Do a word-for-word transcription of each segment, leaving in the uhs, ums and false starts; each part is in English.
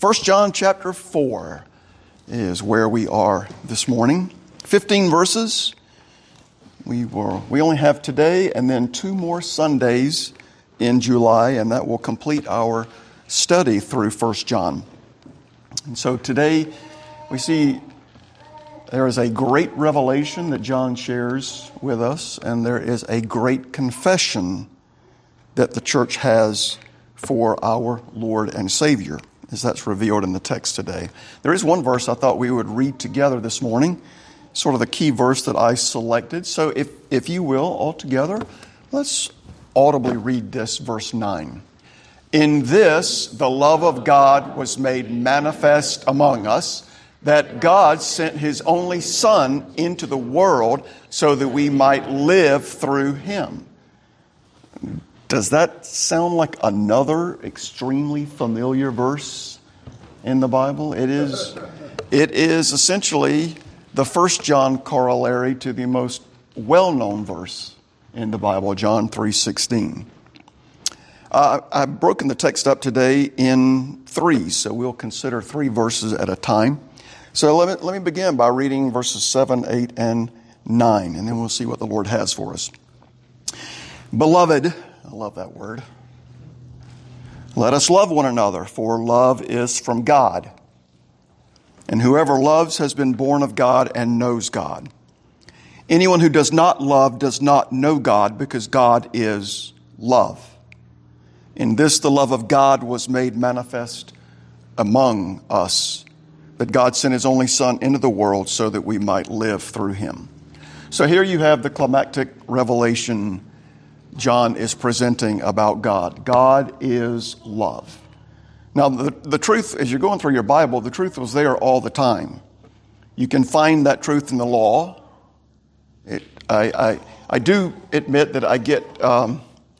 First John chapter four is where we are this morning. Fifteen verses. We will, we only have today and then two more Sundays in July, and that will complete our study through First John. And so today we see there is a great revelation that John shares with us, and there is a great confession that the church has for our Lord and Savior, as that's revealed in the text today. There is one verse I thought we would read together this morning, sort of the key verse that I selected. So if, if you will, all together, let's audibly read this, verse nine. In this, the love of God was made manifest among us, that God sent His only Son into the world so that we might live through Him. Does that sound like another extremely familiar verse in the Bible? It is, it is essentially the First John corollary to the most well-known verse in the Bible, John three sixteen. Uh, I've broken the text up today in threes, so we'll consider three verses at a time. So let me, let me begin by reading verses seven, eight, and nine, and then we'll see what the Lord has for us. Beloved, I love that word. Let us love one another, for love is from God. And whoever loves has been born of God and knows God. Anyone who does not love does not know God, because God is love. In this the love of God was made manifest among us, that God sent His only Son into the world so that we might live through Him. So here you have the climactic revelation John is presenting about God. God is love. Now, the, the truth, as you're going through your Bible, the truth was there all the time. You can find that truth in the law. It, I, I, I do admit that I get um,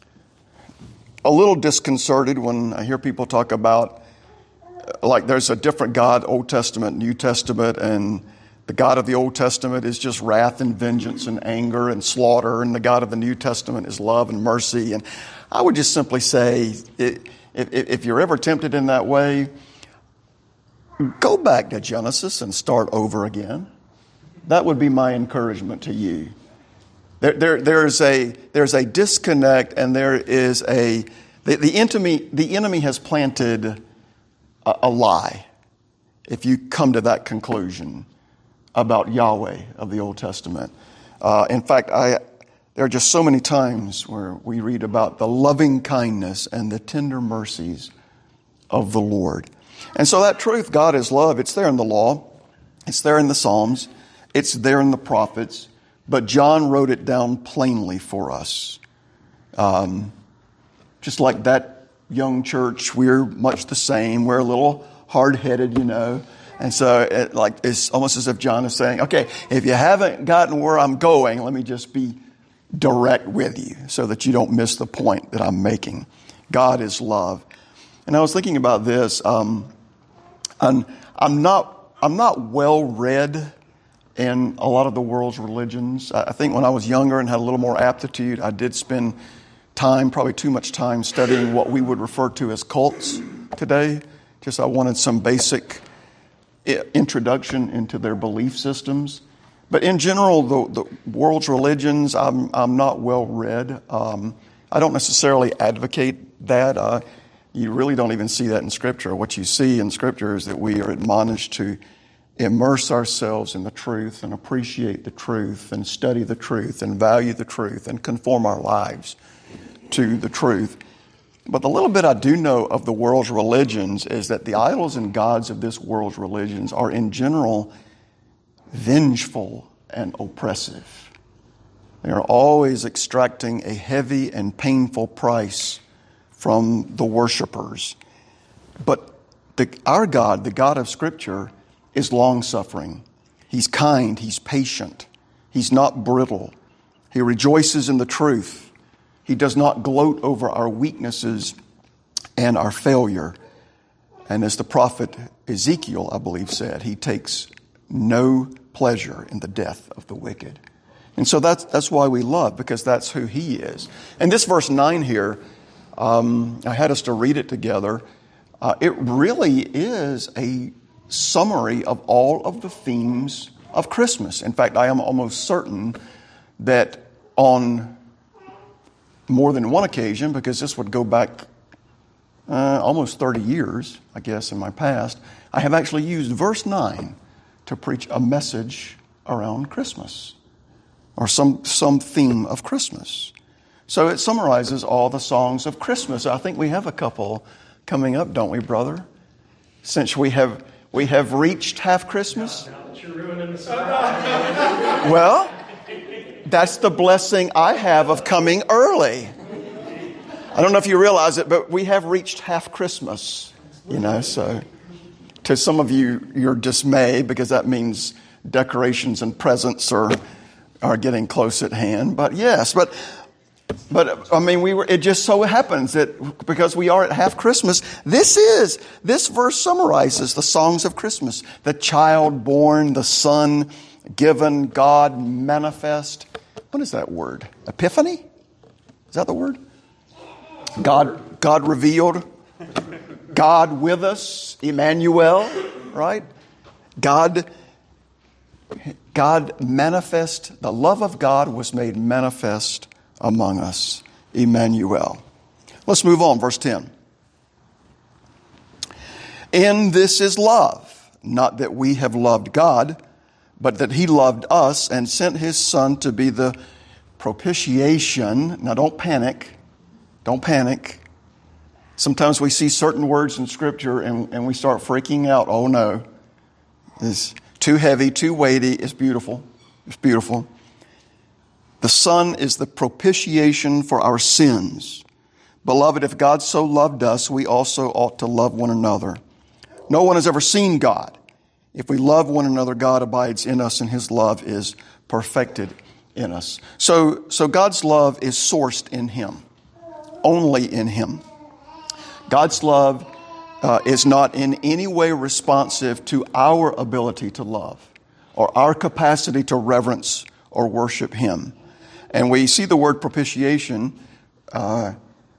a little disconcerted when I hear people talk about, like there's a different God, Old Testament, New Testament, and the God of the Old Testament is just wrath and vengeance and anger and slaughter, and the God of the New Testament is love and mercy. And I would just simply say, if, if you're ever tempted in that way, go back to Genesis and start over again. That would be my encouragement to you. There, there, there's a there's a disconnect, and there is a the, the enemy the enemy has planted a, a lie. If you come to that conclusion about Yahweh of the Old Testament. Uh, in fact, I there are just so many times where we read about the loving kindness and the tender mercies of the Lord. And so that truth, God is love, it's there in the law, it's there in the Psalms, it's there in the prophets, but John wrote it down plainly for us. Um, just like that young church, we're much the same. We're a little hard-headed, you know. And so it, like it's almost as if John is saying, okay, if you haven't gotten where I'm going, let me just be direct with you so that you don't miss the point that I'm making. God is love. And I was thinking about this. Um, I'm, I'm not I'm not well read in a lot of the world's religions. I think when I was younger and had a little more aptitude, I did spend time, probably too much time, studying what we would refer to as cults today. Just I wanted some basic introduction into their belief systems. But in general, the, the world's religions, I'm, I'm not well read. Um, I don't necessarily advocate that. Uh, you really don't even see that in Scripture. What you see in Scripture is that we are admonished to immerse ourselves in the truth and appreciate the truth and study the truth and value the truth and conform our lives to the truth. But the little bit I do know of the world's religions is that the idols and gods of this world's religions are in general vengeful and oppressive. They are always extracting a heavy and painful price from the worshipers. But the, our God, the God of Scripture, is long-suffering. He's kind. He's patient. He's not brittle. He rejoices in the truth. He does not gloat over our weaknesses and our failure. And as the prophet Ezekiel, I believe, said, he takes no pleasure in the death of the wicked. And so that's that's why we love, because that's who he is. And this verse nine here, um, I had us to read it together. uh, it really is a summary of all of the themes of Christmas. In fact, I am almost certain that on more than one occasion, because this would go back uh, almost thirty years, I guess, in my past, I have actually used verse nine to preach a message around Christmas or some, some theme of Christmas. So it summarizes all the songs of Christmas. I think we have a couple coming up, don't we, brother? Since we have we have reached half Christmas. Now that you're ruining the surprise. Well, that's the blessing I have of coming early. I don't know if you realize it, but we have reached half Christmas. You know, so to some of you, you're dismayed because that means decorations and presents are are getting close at hand. But yes, but. But, I mean, we were, it just so happens that because we are at half Christmas, this is, this verse summarizes the songs of Christmas. The child born, the son given, God manifest. What is that word? Epiphany? Is that the word? God, God revealed. God with us. Emmanuel, right? God, God manifest. The love of God was made manifest among us, Emmanuel. Let's move on, verse ten. In this is love, not that we have loved God, but that He loved us and sent His Son to be the propitiation. Now don't panic. Don't panic. Sometimes we see certain words in Scripture and, and we start freaking out. Oh no. It's too heavy, too weighty. It's beautiful. It's beautiful. The Son is the propitiation for our sins. Beloved, if God so loved us, we also ought to love one another. No one has ever seen God. If we love one another, God abides in us and His love is perfected in us. So, so God's love is sourced in Him, only in Him. God's love uh, is not in any way responsive to our ability to love or our capacity to reverence or worship Him. And we see the word propitiation. Uh,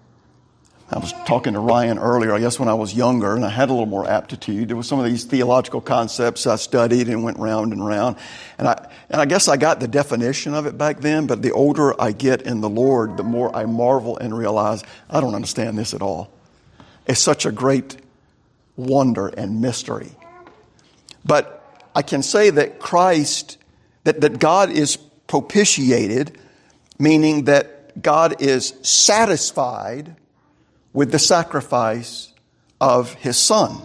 I was talking to Ryan earlier, I guess when I was younger, and I had a little more aptitude. There were some of these theological concepts I studied and went round and round. And I, and I guess I got the definition of it back then, but the older I get in the Lord, the more I marvel and realize I don't understand this at all. It's such a great wonder and mystery. But I can say that Christ, that, that God is propitiated, meaning that God is satisfied with the sacrifice of His Son.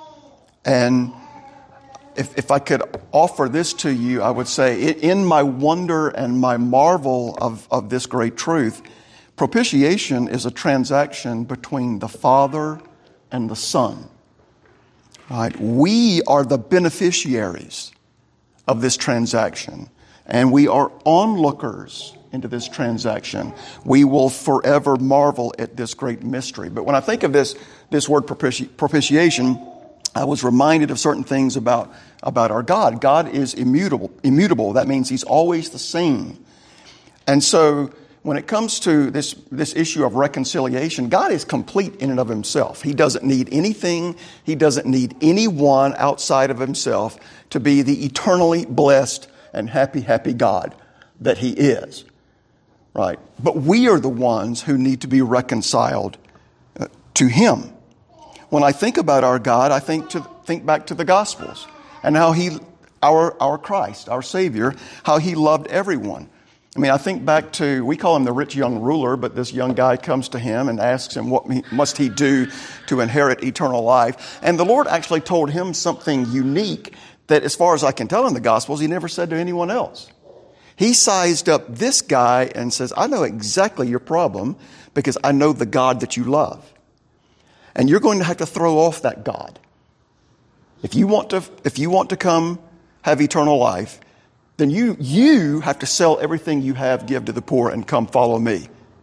And if, if I could offer this to you, I would say, in my wonder and my marvel of, of this great truth, propitiation is a transaction between the Father and the Son. Right? We are the beneficiaries of this transaction, and we are onlookers into this transaction. We will forever marvel at this great mystery. But when I think of this, this word propiti- propitiation, I was reminded of certain things about, about our God. God is immutable. Immutable. That means He's always the same. And so when it comes to this, this issue of reconciliation, God is complete in and of Himself. He doesn't need anything. He doesn't need anyone outside of Himself to be the eternally blessed and happy, happy God that He is. Right. But we are the ones who need to be reconciled uh, to Him. When I think about our God, I think to think back to the Gospels and how He, our, our Christ, our Savior, how He loved everyone. I mean, I think back to, we call Him the rich young ruler, but this young guy comes to Him and asks Him what must he do to inherit eternal life. And the Lord actually told him something unique that, as far as I can tell in the Gospels, He never said to anyone else. He sized up this guy and says, I know exactly your problem because I know the God that you love. And you're going to have to throw off that God. If you want to, if you want to come have eternal life, then you, you have to sell everything you have, give to the poor, and come follow me.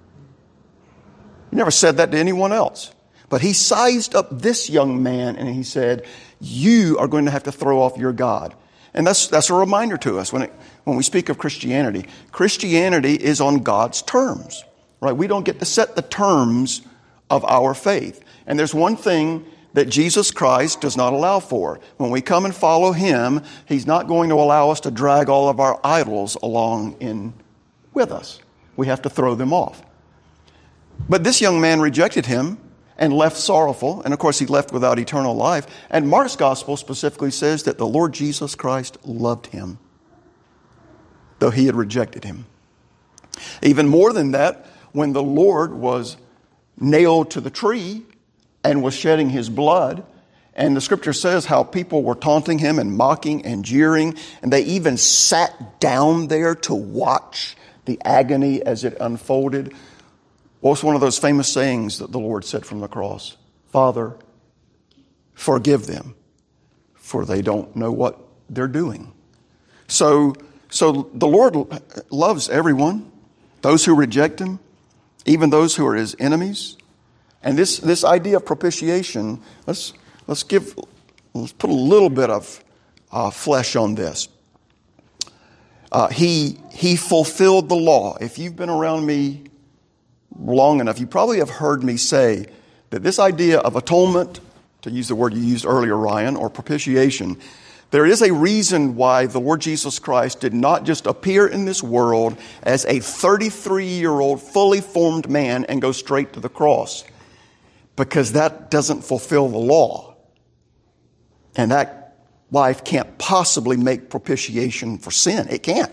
He never said that to anyone else. But He sized up this young man and He said, you are going to have to throw off your God. And that's, that's a reminder to us when it, when we speak of Christianity. Christianity is on God's terms, right? We don't get to set the terms of our faith. And there's one thing that Jesus Christ does not allow for. When we come and follow Him, He's not going to allow us to drag all of our idols along in with us. We have to throw them off. But this young man rejected Him and left sorrowful. And of course, he left without eternal life. And Mark's gospel specifically says that the Lord Jesus Christ loved him, though he had rejected him. Even more than that, when the Lord was nailed to the tree and was shedding his blood, and the scripture says how people were taunting him and mocking and jeering, and they even sat down there to watch the agony as it unfolded. What's one of those famous sayings that the Lord said from the cross? Father, forgive them, for they don't know what they're doing. So, so the Lord loves everyone, those who reject him, even those who are his enemies. And this, this idea of propitiation, let's, let's give, let's put a little bit of uh, flesh on this. Uh, he, he fulfilled the law. If you've been around me long enough, you probably have heard me say that this idea of atonement, to use the word you used earlier, Ryan, or propitiation, there is a reason why the Lord Jesus Christ did not just appear in this world as a thirty-three-year-old fully formed man and go straight to the cross. Because that doesn't fulfill the law. And that life can't possibly make propitiation for sin. It can't.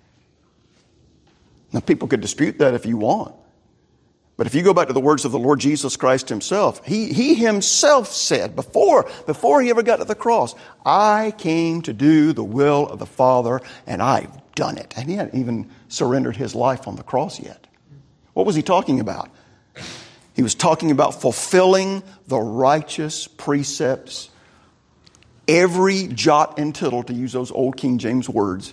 Now, people could dispute that if you want. But if you go back to the words of the Lord Jesus Christ himself, he, he himself said before, before he ever got to the cross, I came to do the will of the Father, and I've done it. And he hadn't even surrendered his life on the cross yet. What was he talking about? He was talking about fulfilling the righteous precepts, every jot and tittle, to use those old King James words,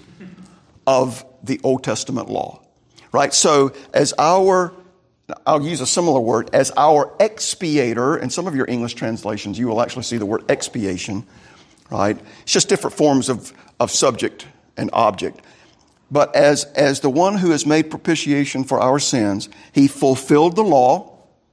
of the Old Testament law. Right? So as our, I'll use a similar word, as our expiator, in some of your English translations, you will actually see the word expiation. Right? It's just different forms of, of subject and object. But as, as the one who has made propitiation for our sins, he fulfilled the law.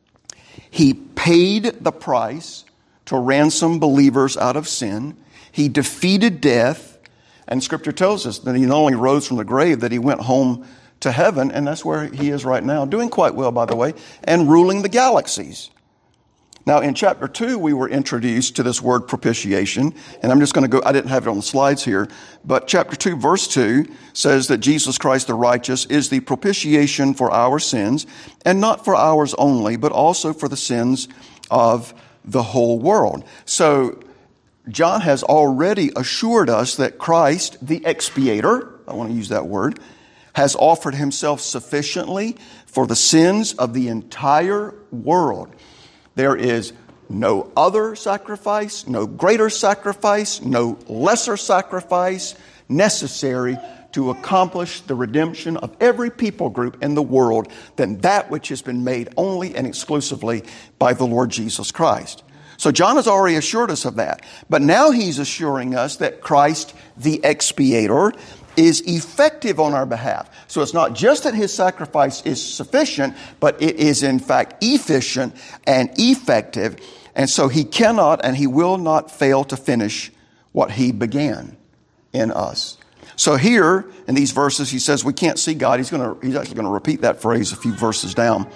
He paid the price to ransom believers out of sin. He defeated death. And Scripture tells us that he not only rose from the grave, that he went home to heaven. And that's where he is right now, doing quite well, by the way, and ruling the galaxies. Now, in chapter two, we were introduced to this word propitiation. And I'm just going to go, I didn't have it on the slides here. But chapter two, verse two says that Jesus Christ the righteous is the propitiation for our sins, and not for ours only, but also for the sins of the whole world. So John has already assured us that Christ, the expiator, I want to use that word, has offered himself sufficiently for the sins of the entire world. There is no other sacrifice, no greater sacrifice, no lesser sacrifice necessary to accomplish the redemption of every people group in the world than that which has been made only and exclusively by the Lord Jesus Christ. So John has already assured us of that. But now he's assuring us that Christ, the expiator, is effective on our behalf. So it's not just that his sacrifice is sufficient, but it is in fact efficient and effective. And so he cannot and he will not fail to finish what he began in us. So here in these verses, he says we can't see God. He's going to, he's actually going to repeat that phrase a few verses down.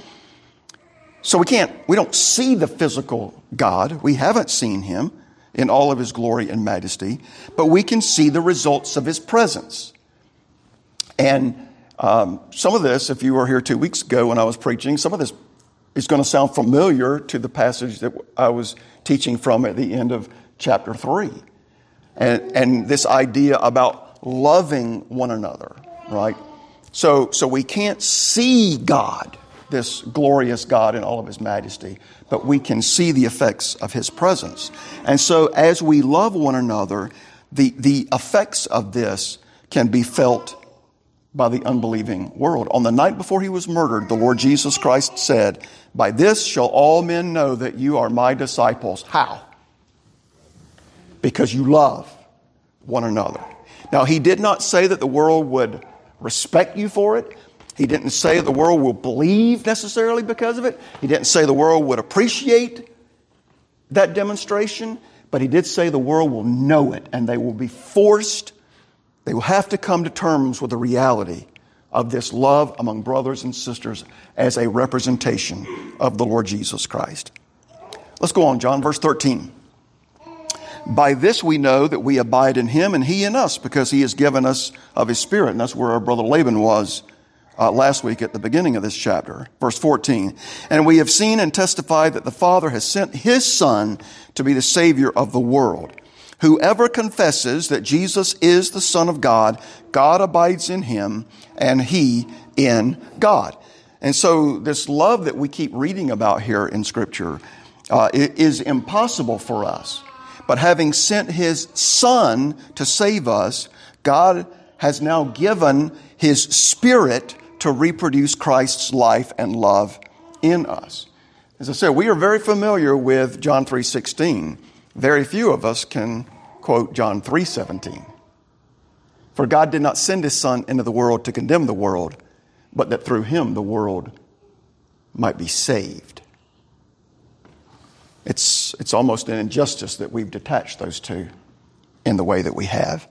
So we can't, we don't see the physical God. We haven't seen him in all of his glory and majesty, but we can see the results of his presence. And um, some of this, if you were here two weeks ago when I was preaching, some of this is going to sound familiar to the passage that I was teaching from at the end of chapter three. And, and this idea about loving one another, right? So, so we can't see God, this glorious God in all of his majesty, but we can see the effects of his presence. And so as we love one another, the, the effects of this can be felt by the unbelieving world. On the night before he was murdered, the Lord Jesus Christ said, by this shall all men know that you are my disciples. How? Because you love one another. Now, he did not say that the world would respect you for it. He didn't say that the world will believe necessarily because of it. He didn't say the world would appreciate that demonstration, but he did say the world will know it, and they will be forced, they will have to come to terms with the reality of this love among brothers and sisters as a representation of the Lord Jesus Christ. Let's go on, John, verse thirteen. By this we know that we abide in him and he in us, because he has given us of his Spirit. And that's where our brother Laban was uh, last week at the beginning of this chapter. Verse fourteen. And we have seen and testified that the Father has sent his Son to be the Savior of the world. Whoever confesses that Jesus is the Son of God, God abides in him and he in God. And so this love that we keep reading about here in Scripture uh, is impossible for us. But having sent his Son to save us, God has now given his Spirit to reproduce Christ's life and love in us. As I said, we are very familiar with John three sixteen. Very few of us can quote John three seventeen. For God did not send his Son into the world to condemn the world, but that through him the world might be saved. It's, it's almost an injustice that we've detached those two in the way that we have.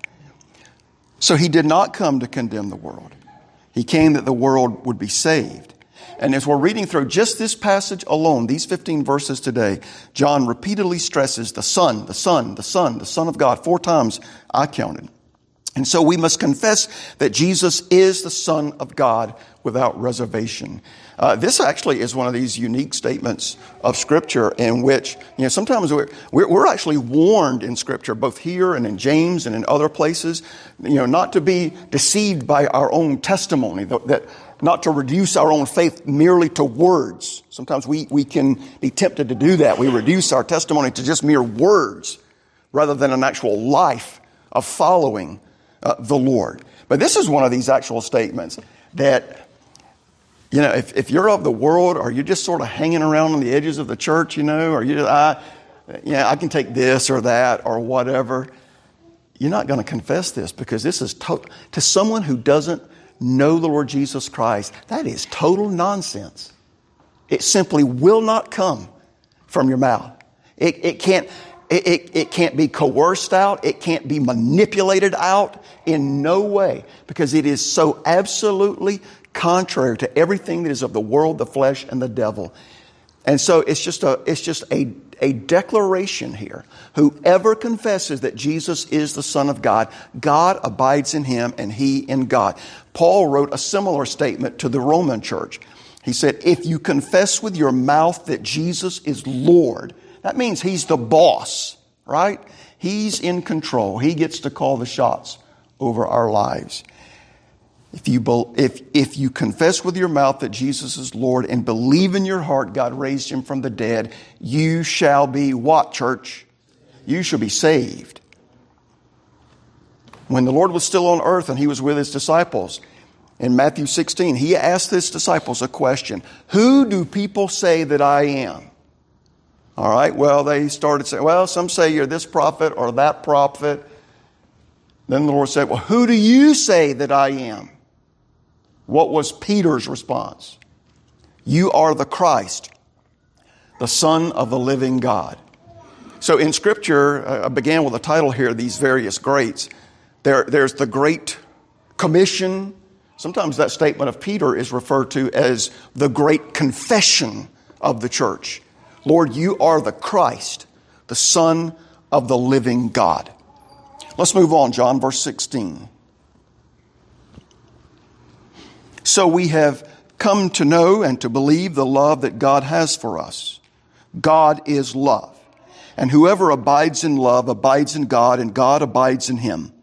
So he did not come to condemn the world. He came that the world would be saved. And as we're reading through just this passage alone, these fifteen verses today, John repeatedly stresses the Son, the Son, the Son, the Son of God. Four times I counted. And so we must confess that Jesus is the Son of God without reservation. Uh, this actually is one of these unique statements of Scripture in which, you know, sometimes we're, we're, we're actually warned in Scripture, both here and in James and in other places, you know, not to be deceived by our own testimony, that, that not to reduce our own faith merely to words. Sometimes we, we can be tempted to do that. We reduce our testimony to just mere words rather than an actual life of following Uh, the Lord. But this is one of these actual statements that, you know, if, if you're of the world or you're just sort of hanging around on the edges of the church, you know, or you just, I, yeah, I can take this or that or whatever, you're not going to confess this, because this is to, to someone who doesn't know the Lord Jesus Christ, that is total nonsense. It simply will not come from your mouth. It, it can't. It, it, it can't be coerced out. It can't be manipulated out in no way, because it is so absolutely contrary to everything that is of the world, the flesh, and the devil. And so it's just a, it's just a, a declaration here. Whoever confesses that Jesus is the Son of God, God abides in him and he in God. Paul wrote a similar statement to the Roman church. He said, if you confess with your mouth that Jesus is Lord, that means he's the boss, right? He's in control. He gets to call the shots over our lives. If you, if, if you confess with your mouth that Jesus is Lord and believe in your heart God raised him from the dead, you shall be what, church? You shall be saved. When the Lord was still on earth and he was with his disciples, in Matthew sixteen, he asked his disciples a question. Who do people say that I am? All right, well, they started saying, well, some say you're this prophet or that prophet. Then the Lord said, well, who do you say that I am? What was Peter's response? You are the Christ, the Son of the living God. So in Scripture, I began with a title here, these various greats. There, there's the Great Commission. Sometimes that statement of Peter is referred to as the Great Confession of the church. Lord, you are the Christ, the Son of the living God. Let's move on, John, verse sixteen. So we have come to know and to believe the love that God has for us. God is love. And whoever abides in love abides in God, and God abides in him.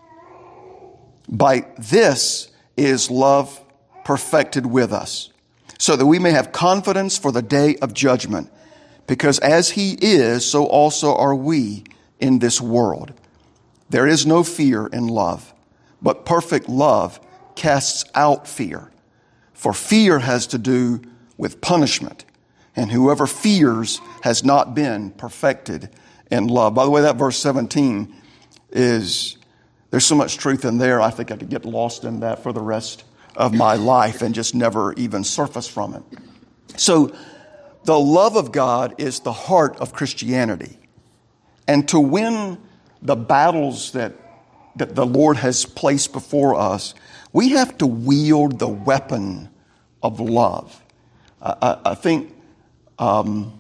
By this is love perfected with us, so that we may have confidence for the day of judgment. Because as he is, so also are we in this world. There is no fear in love, but perfect love casts out fear. For fear has to do with punishment, and whoever fears has not been perfected in love. By the way, that verse seventeen is, there's so much truth in there, I think I could get lost in that for the rest of my life and just never even surface from it. So, the love of God is the heart of Christianity. And to win the battles that, that the Lord has placed before us, we have to wield the weapon of love. I, I, I think um,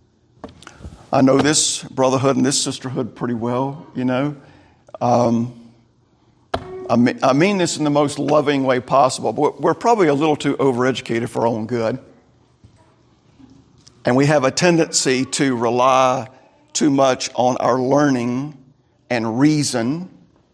I know this brotherhood and this sisterhood pretty well, you know. Um, I mean, I mean this in the most loving way possible, but we're probably a little too overeducated for our own good. And we have a tendency to rely too much on our learning and reason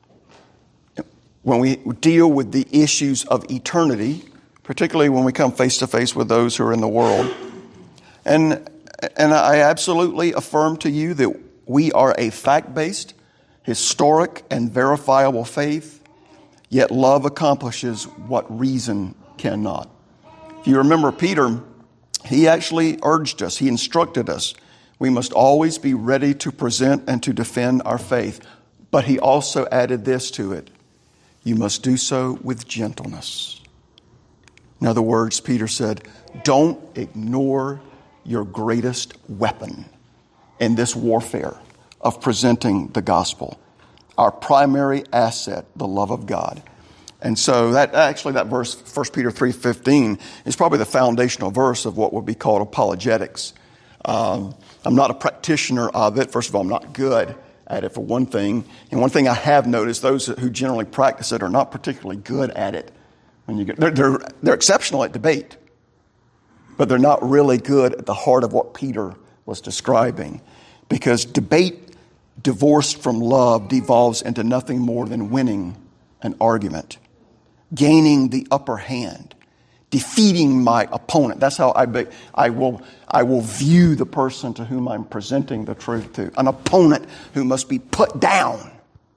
when we deal with the issues of eternity, particularly when we come face to face with those who are in the world. And, and I absolutely affirm to you that we are a fact-based, historic, and verifiable faith. Yet love accomplishes what reason cannot. If you remember Peter, he actually urged us, he instructed us, we must always be ready to present and to defend our faith. But he also added this to it, you must do so with gentleness. In other words, Peter said, don't ignore your greatest weapon in this warfare of presenting the gospel. Our primary asset, the love of God. And so that actually that verse, First Peter three fifteen, is probably the foundational verse of what would be called apologetics. Um, I'm not a practitioner of it. First of all, I'm not good at it, for one thing. And one thing I have noticed, those who generally practice it are not particularly good at it. When you get, they're, they're, they're exceptional at debate, but they're not really good at the heart of what Peter was describing. Because debate divorced from love devolves into nothing more than winning an argument, gaining the upper hand, defeating my opponent. That's how I be, I will I will view the person to whom I'm presenting the truth to, an opponent who must be put down.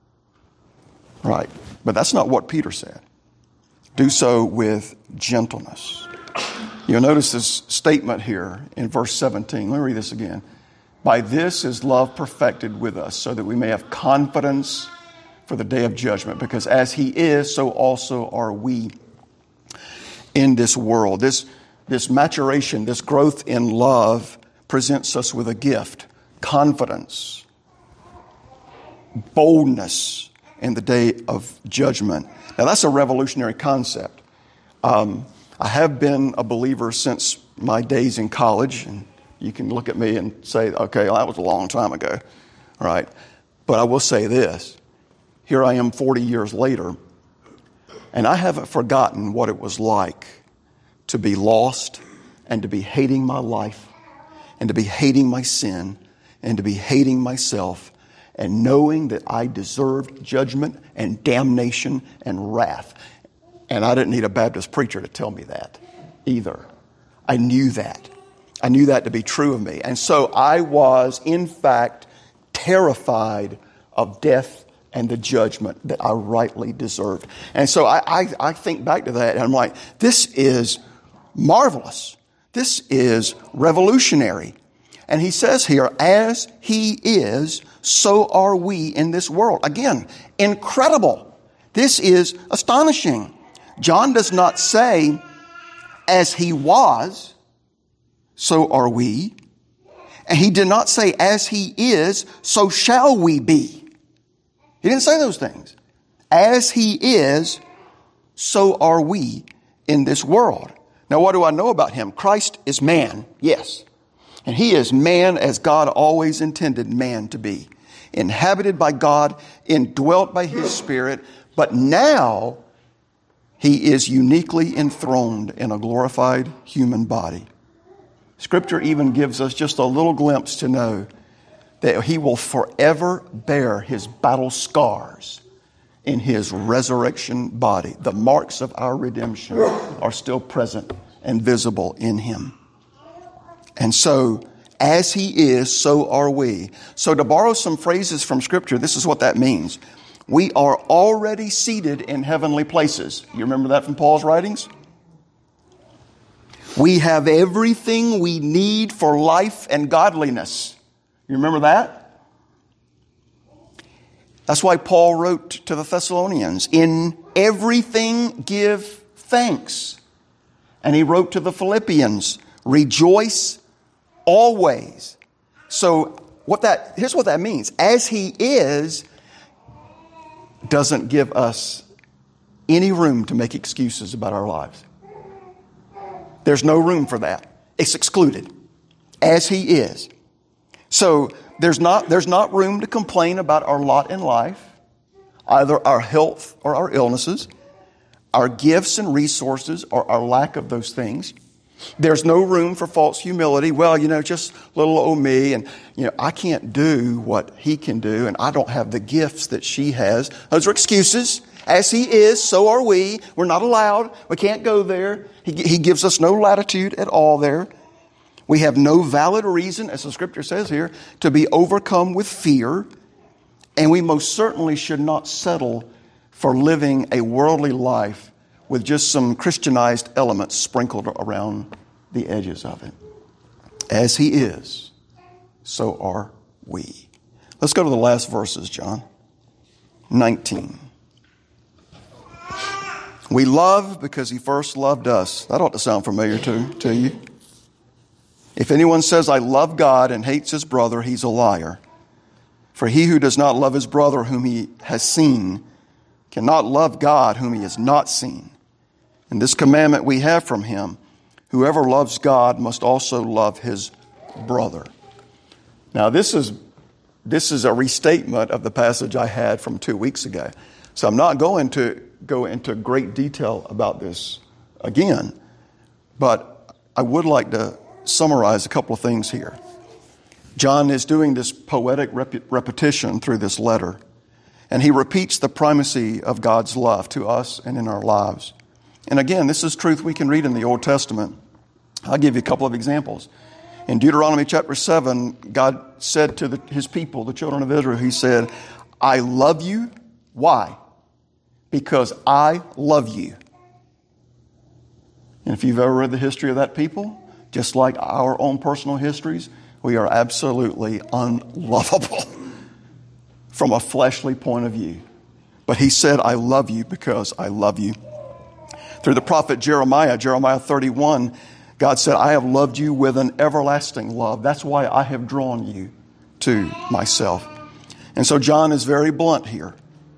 Right, but that's not what Peter said. Do so with gentleness. You'll notice this statement here in verse seventeen. Let me read this again. By this is love perfected with us, so that we may have confidence for the day of judgment. Because as he is, so also are we in this world. This, this maturation, this growth in love presents us with a gift, confidence, boldness in the day of judgment. Now that's a revolutionary concept. Um, I have been a believer since my days in college, and you can look at me and say, okay, well, that was a long time ago, all right? But I will say this. Here I am forty years later, and I haven't forgotten what it was like to be lost and to be hating my life and to be hating my sin and to be hating myself and knowing that I deserved judgment and damnation and wrath. And I didn't need a Baptist preacher to tell me that either. I knew that. I knew that to be true of me. And so I was, in fact, terrified of death and the judgment that I rightly deserved. And so I, I, I think back to that and I'm like, this is marvelous. This is revolutionary. And he says here, as he is, so are we in this world. Again, incredible. This is astonishing. John does not say, as he was, so are we. And he did not say, as he is, so shall we be. He didn't say those things. As he is, so are we in this world. Now, what do I know about him? Christ is man, yes. And he is man as God always intended man to be. Inhabited by God, indwelt by his Spirit, but now he is uniquely enthroned in a glorified human body. Scripture even gives us just a little glimpse to know that he will forever bear his battle scars in his resurrection body. The marks of our redemption are still present and visible in him. And so, as he is, so are we. So to borrow some phrases from Scripture, this is what that means. We are already seated in heavenly places. You remember that from Paul's writings? We have everything we need for life and godliness. You remember that? That's why Paul wrote to the Thessalonians, in everything give thanks. And he wrote to the Philippians, rejoice always. So what that here's what that means. As he is doesn't give us any room to make excuses about our lives. There's no room for that. It's excluded. As he is. So there's not there's not room to complain about our lot in life, either our health or our illnesses, our gifts and resources or our lack of those things. There's no room for false humility. Well, you know, just little old me, and you know, I can't do what he can do, and I don't have the gifts that she has. Those are excuses. As he is, so are we. We're not allowed. We can't go there. He, he gives us no latitude at all there. We have no valid reason, as the scripture says here, to be overcome with fear. And we most certainly should not settle for living a worldly life with just some Christianized elements sprinkled around the edges of it. As he is, so are we. Let's go to the last verses, John. nineteen. We love because he first loved us. That ought to sound familiar to, to you. If anyone says, I love God and hates his brother, he's a liar. For he who does not love his brother whom he has seen cannot love God whom he has not seen. And this commandment we have from him, whoever loves God must also love his brother. Now this is this is a restatement of the passage I had from two weeks ago. So I'm not going to go into great detail about this again, but I would like to summarize a couple of things here. John is doing this poetic rep- repetition through this letter, and he repeats the primacy of God's love to us and in our lives. And again, this is truth we can read in the Old Testament. I'll give you a couple of examples. In Deuteronomy chapter seven, God said to the, his people, the children of Israel, he said, I love you. Why? Because I love you. And if you've ever read the history of that people, just like our own personal histories, we are absolutely unlovable from a fleshly point of view. But he said, I love you because I love you. Through the prophet Jeremiah, Jeremiah thirty-one, God said, I have loved you with an everlasting love. That's why I have drawn you to myself. And so John is very blunt here.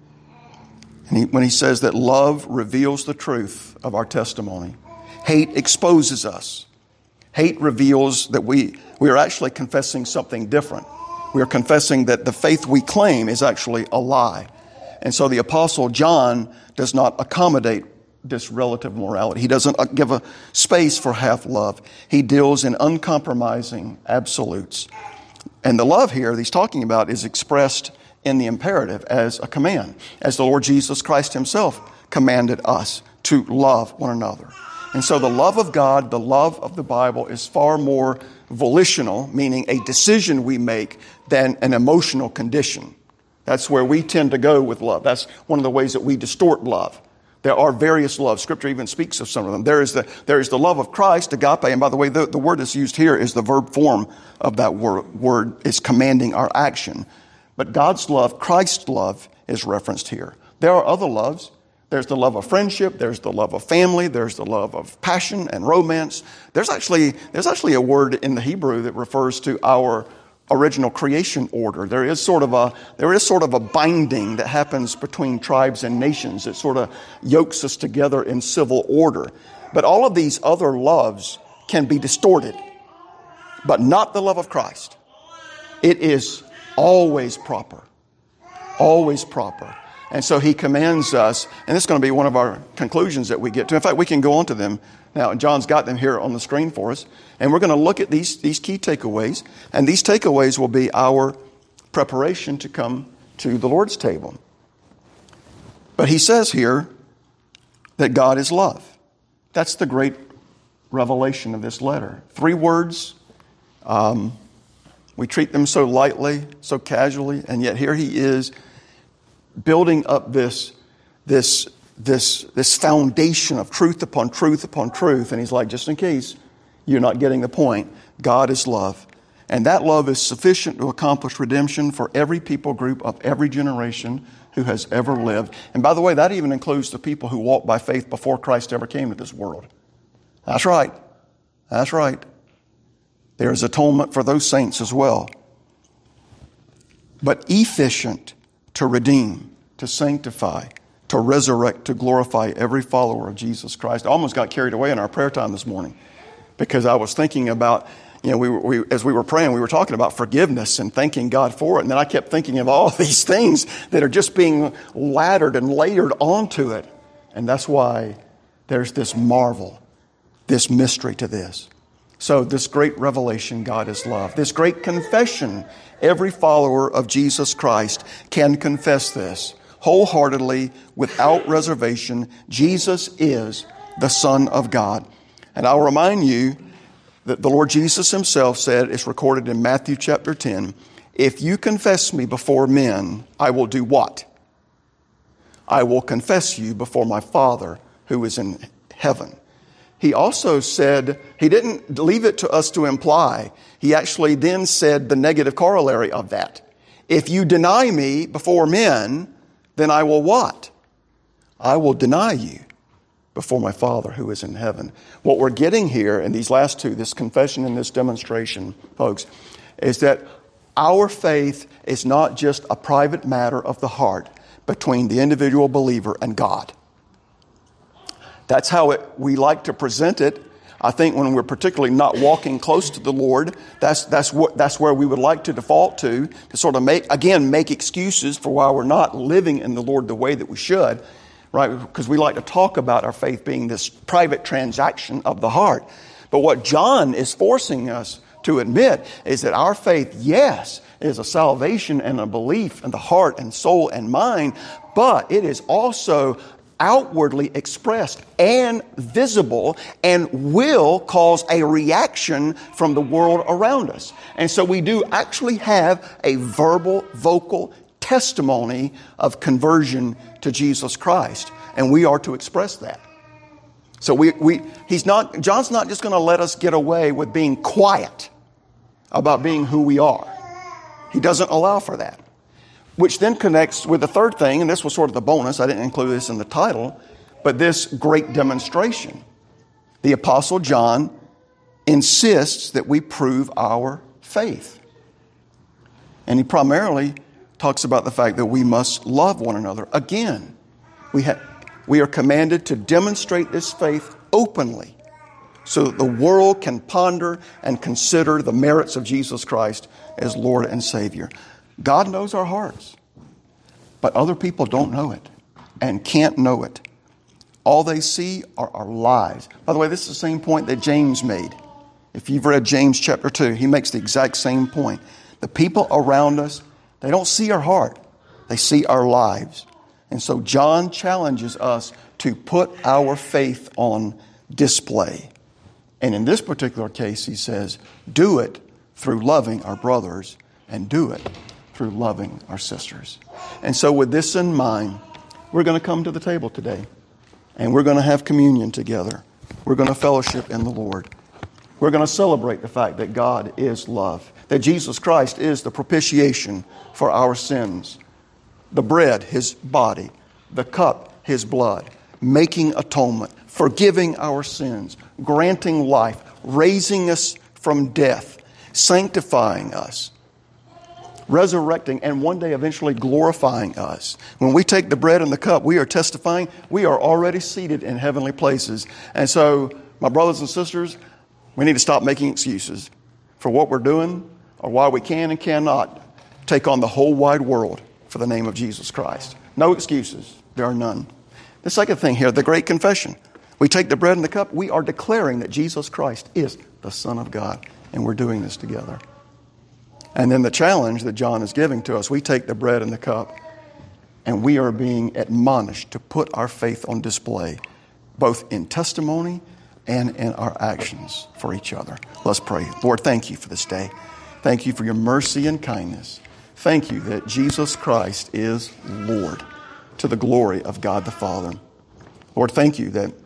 And he, when he says that love reveals the truth of our testimony. Hate exposes us. Hate reveals that we, we are actually confessing something different. We are confessing that the faith we claim is actually a lie. And so the Apostle John does not accommodate this relative morality. He doesn't give a space for half love. He deals in uncompromising absolutes. And the love here that he's talking about is expressed in the imperative as a command, as the Lord Jesus Christ himself commanded us to love one another. And so the love of God, the love of the Bible is far more volitional, meaning a decision we make, than an emotional condition. That's where we tend to go with love. That's one of the ways that we distort love. There are various loves. Scripture even speaks of some of them. There is the, there is the love of Christ, agape. And by the way, the, the word that's used here is the verb form of that word. Word is commanding our action. But God's love, Christ's love, is referenced here. There are other loves. There's the love of friendship. There's the love of family. There's the love of passion and romance. There's actually, there's actually a word in the Hebrew that refers to our original creation order. There is sort of a, there is sort of a binding that happens between tribes and nations. It sort of yokes us together in civil order. But all of these other loves can be distorted, but not the love of Christ. It is always proper, always proper. And so he commands us, and this is going to be one of our conclusions that we get to. In fact, we can go on to them now. John's got them here on the screen for us. And we're going to look at these, these key takeaways. And these takeaways will be our preparation to come to the Lord's table. But he says here that God is love. That's the great revelation of this letter. Three words. Um, we treat them so lightly, so casually, and yet here he is building up this, this, this, this foundation of truth upon truth upon truth. And he's like, just in case you're not getting the point, God is love. And that love is sufficient to accomplish redemption for every people group of every generation who has ever lived. And by the way, that even includes the people who walked by faith before Christ ever came to this world. That's right. That's right. There's atonement for those saints as well. But efficient to redeem, to sanctify, to resurrect, to glorify every follower of Jesus Christ. I almost got carried away in our prayer time this morning because I was thinking about, you know, we, were, we as we were praying, we were talking about forgiveness and thanking God for it. And then I kept thinking of all these things that are just being laddered and layered onto it. And that's why there's this marvel, this mystery to this. So this great revelation, God is love. This great confession, every follower of Jesus Christ can confess this wholeheartedly, without reservation. Jesus is the Son of God. And I'll remind you that the Lord Jesus himself said, it's recorded in Matthew chapter ten, if you confess me before men, I will do what? I will confess you before my Father who is in heaven. He also said, he didn't leave it to us to imply. He actually then said the negative corollary of that. If you deny me before men, then I will what? I will deny you before my Father who is in heaven. What we're getting here in these last two, this confession and this demonstration, folks, is that our faith is not just a private matter of the heart between the individual believer and God. That's how it, we like to present it. I think when we're particularly not walking close to the Lord, that's that's what that's where we would like to default to, to sort of make, again, make excuses for why we're not living in the Lord the way that we should, right? Because we like to talk about our faith being this private transaction of the heart. But what John is forcing us to admit is that our faith, yes, is a salvation and a belief in the heart and soul and mind, but it is also outwardly expressed and visible and will cause a reaction from the world around us. And so we do actually have a verbal, vocal testimony of conversion to Jesus Christ. And we are to express that. So we, we he's not, John's not just going to let us get away with being quiet about being who we are. He doesn't allow for that. Which then connects with the third thing, and this was sort of the bonus. I didn't include this in the title, but this great demonstration. The Apostle John insists that we prove our faith. And he primarily talks about the fact that we must love one another. Again, we, ha- we are commanded to demonstrate this faith openly so that the world can ponder and consider the merits of Jesus Christ as Lord and Savior. God knows our hearts, but other people don't know it and can't know it. All they see are our lives. By the way, this is the same point that James made. If you've read James chapter two, he makes the exact same point. The people around us, they don't see our heart. They see our lives. And so John challenges us to put our faith on display. And in this particular case, he says, do it through loving our brothers and do it through loving our sisters. And so with this in mind, we're going to come to the table today and we're going to have communion together. We're going to fellowship in the Lord. We're going to celebrate the fact that God is love, that Jesus Christ is the propitiation for our sins. The bread, his body, the cup, his blood, making atonement, forgiving our sins, granting life, raising us from death, sanctifying us, resurrecting, and one day eventually glorifying us. When we take the bread and the cup, we are testifying we are already seated in heavenly places. And so, my brothers and sisters, we need to stop making excuses for what we're doing or why we can and cannot take on the whole wide world for the name of Jesus Christ. No excuses. There are none. The second thing here, the great confession. We take the bread and the cup. We are declaring that Jesus Christ is the Son of God. And we're doing this together. And then the challenge that John is giving to us, we take the bread and the cup and we are being admonished to put our faith on display, both in testimony and in our actions for each other. Let's pray. Lord, thank you for this day. Thank you for your mercy and kindness. Thank you that Jesus Christ is Lord to the glory of God the Father. Lord, thank you that,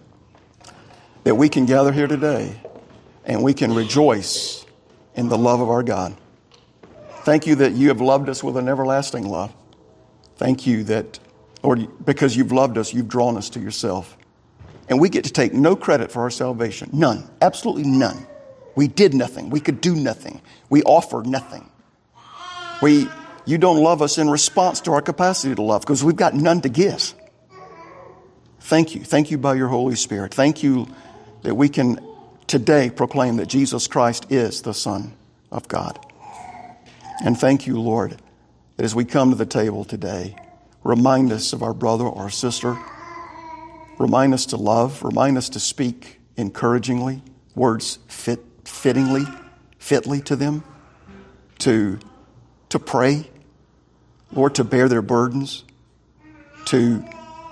that we can gather here today and we can rejoice in the love of our God. Thank you that you have loved us with an everlasting love. Thank you that, Lord, because you've loved us, you've drawn us to yourself. And we get to take no credit for our salvation. None. Absolutely none. We did nothing. We could do nothing. We offered nothing. We, you don't love us in response to our capacity to love because we've got none to give. Thank you. Thank you by your Holy Spirit. Thank you that we can today proclaim that Jesus Christ is the Son of God. And thank you, Lord, that as we come to the table today, remind us of our brother or sister. Remind us to love. Remind us to speak encouragingly, words fit, fittingly, fitly to them, to, to pray, Lord, to bear their burdens, to,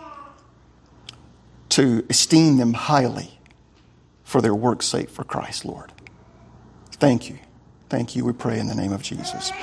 to esteem them highly for their work's sake for Christ, Lord. Thank you. Thank you, we pray in the name of Jesus.